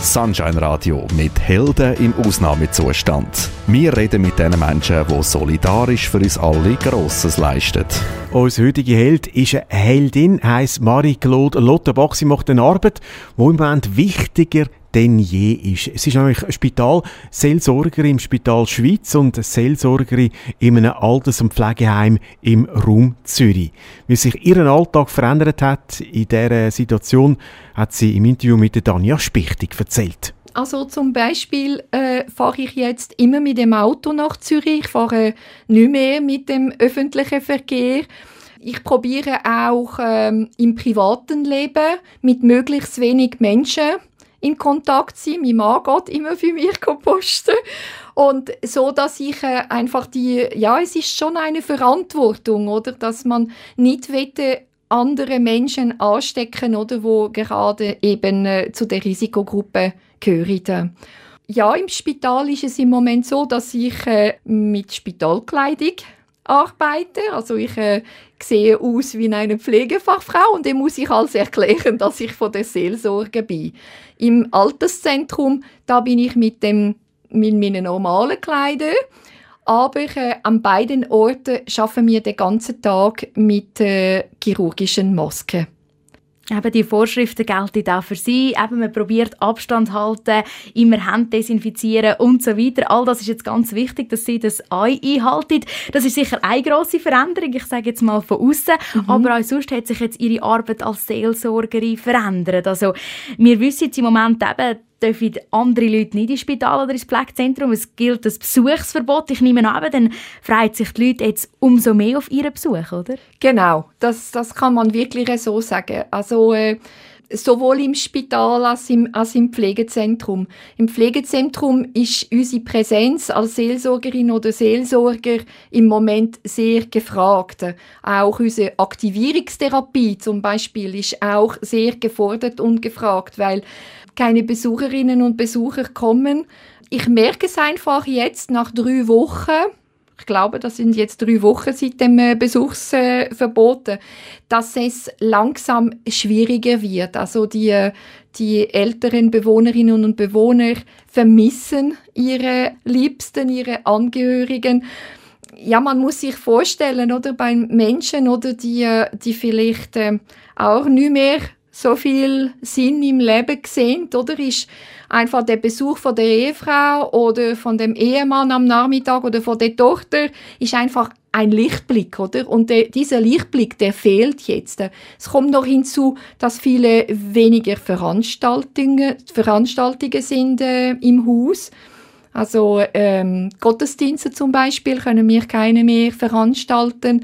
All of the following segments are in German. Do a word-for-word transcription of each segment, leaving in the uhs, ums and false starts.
Sunshine Radio mit Helden im Ausnahmezustand. Wir reden mit den Menschen, die solidarisch für uns alle Grosses leisten. Unser heutiger Held ist eine Heldin, heisst Marie-Claude Lotterbach. Sie macht eine Arbeit, die im Moment wichtiger denn je ist. Sie ist nämlich Spitalseelsorgerin im Spital Schweiz und Seelsorgerin in einem Alters- und Pflegeheim im Raum Zürich. Wie sich ihr Alltag verändert hat in dieser Situation, hat sie im Interview mit der Tanja Spichtig erzählt. Also zum Beispiel äh, fahre ich jetzt immer mit dem Auto nach Zürich. Ich fahre nicht mehr mit dem öffentlichen Verkehr. Ich probiere auch ähm, im privaten Leben mit möglichst wenig Menschen in Kontakt zu sein. Mein Mann geht immer für mich posten. Und so, dass ich äh, einfach die, ja, es ist schon eine Verantwortung, oder, dass man nicht wette andere Menschen anstecken, oder, wo gerade eben äh, zu der Risikogruppe gehören. Ja, im Spital ist es im Moment so, dass ich äh, mit Spitalkleidung arbeite. Also ich äh, sehe aus wie eine Pflegefachfrau und dann muss ich alles erklären, dass ich von der Seelsorge bin. Im Alterszentrum, da bin ich mit, dem, mit meinen normalen Kleidern, aber äh, an beiden Orten arbeiten wir den ganzen Tag mit äh, chirurgischen Masken. Eben die Vorschriften gelten auch für Sie. Eben, man probiert Abstand halten, immer Hände desinfizieren und so weiter. All das ist jetzt ganz wichtig, dass Sie das auch einhalten. Das ist sicher eine grosse Veränderung, ich sage jetzt mal von außen. Mhm. Aber auch sonst hat sich jetzt Ihre Arbeit als Seelsorgerin verändert. Also, wir wissen jetzt im Moment eben, dürfen andere Leute nicht ins Spital oder ins Pflegezentrum. Es gilt das Besuchsverbot. Ich nehme an, dann freuen sich die Leute jetzt umso mehr auf ihren Besuch, oder? Genau, das, das kann man wirklich so sagen. Also äh, sowohl im Spital als im, als im Pflegezentrum. Im Pflegezentrum ist unsere Präsenz als Seelsorgerin oder Seelsorger im Moment sehr gefragt. Auch unsere Aktivierungstherapie zum Beispiel ist auch sehr gefordert und gefragt, weil keine Besucherinnen und Besucher kommen. Ich merke es einfach jetzt nach drei Wochen, ich glaube, das sind jetzt drei Wochen seit dem Besuchsverbot, dass es langsam schwieriger wird. Also die, die älteren Bewohnerinnen und Bewohner vermissen ihre Liebsten, ihre Angehörigen. Ja, man muss sich vorstellen, oder, bei Menschen, oder, die, die vielleicht äh, auch nicht mehr so viel Sinn im Leben sehen, oder, ist einfach der Besuch von der Ehefrau oder von dem Ehemann am Nachmittag oder von der Tochter ist einfach ein Lichtblick, oder? Und der, dieser Lichtblick, der fehlt jetzt. Es kommt noch hinzu, dass viele weniger Veranstaltungen, Veranstaltungen sind äh, im Haus. Also ähm, Gottesdienste zum Beispiel können wir keine mehr veranstalten.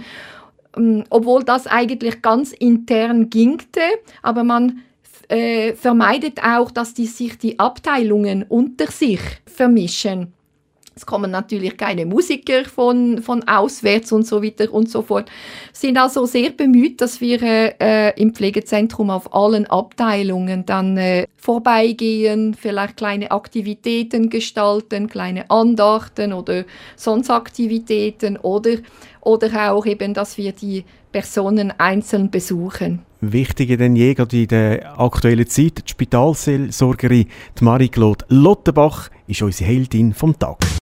Obwohl das eigentlich ganz intern gingte, aber man äh, vermeidet auch, dass die sich die Abteilungen unter sich vermischen. Es kommen natürlich keine Musiker von, von auswärts und so weiter und so fort. Wir sind also sehr bemüht, dass wir äh, im Pflegezentrum auf allen Abteilungen dann äh, vorbeigehen, vielleicht kleine Aktivitäten gestalten, kleine Andachten oder sonst Aktivitäten oder, oder auch eben, dass wir die Personen einzeln besuchen. Wichtiger denn je, gerade in der aktuellen Zeit, die Spitalseelsorgerin Marie-Claude Lotterbach ist unsere Heldin vom Tag.